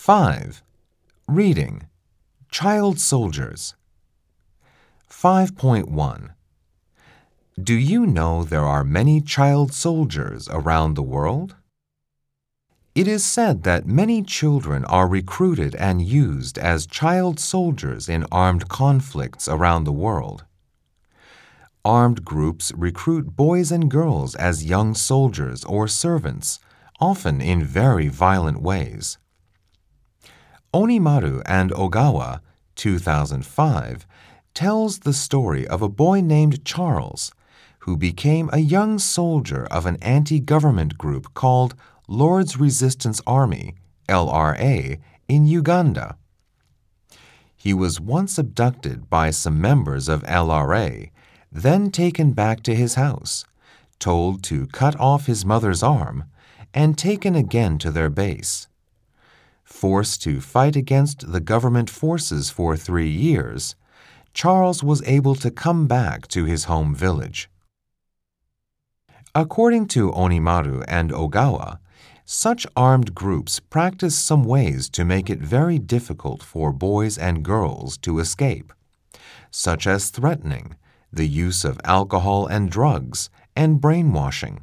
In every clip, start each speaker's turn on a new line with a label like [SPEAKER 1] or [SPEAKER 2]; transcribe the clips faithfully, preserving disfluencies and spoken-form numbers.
[SPEAKER 1] five. Reading. Child soldiers. five point one. Do you know there are many child soldiers around the world? It is said that many children are recruited and used as child soldiers in armed conflicts around the world. Armed groups recruit boys and girls as young soldiers or servants, often in very violent ways. Onimaru and Ogawa, two thousand five, tells the story of a boy named Charles, who became a young soldier of an anti-government group called Lord's Resistance Army, L R A, in Uganda. He was once abducted by some members of L R A, then taken back to his house, told to cut off his mother's arm, and taken again to their base. Forced to fight against the government forces for three years, Charles was able to come back to his home village. According to Onimaru and Ogawa, such armed groups practice some ways to make it very difficult for boys and girls to escape, such as threatening, the use of alcohol and drugs, and brainwashing.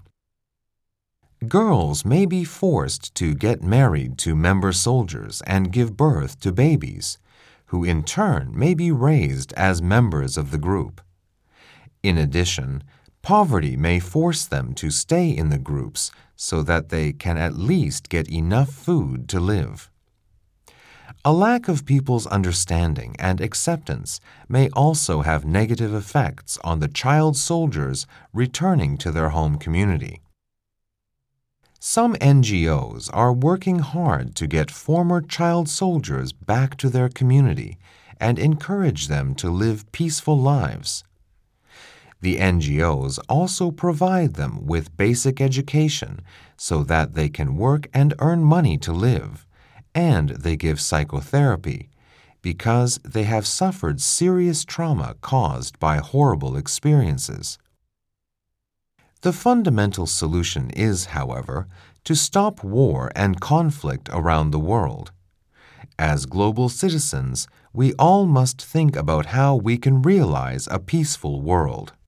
[SPEAKER 1] Girls may be forced to get married to member soldiers and give birth to babies, who in turn may be raised as members of the group. In addition, poverty may force them to stay in the groups so that they can at least get enough food to live. A lack of people's understanding and acceptance may also have negative effects on the child soldiers returning to their home community. Some N G Os are working hard to get former child soldiers back to their community and encourage them to live peaceful lives. The N G Os also provide them with basic education so that they can work and earn money to live, and they give psychotherapy because they have suffered serious trauma caused by horrible experiences. The fundamental solution is, however, to stop war and conflict around the world. As global citizens, we all must think about how we can realize a peaceful world.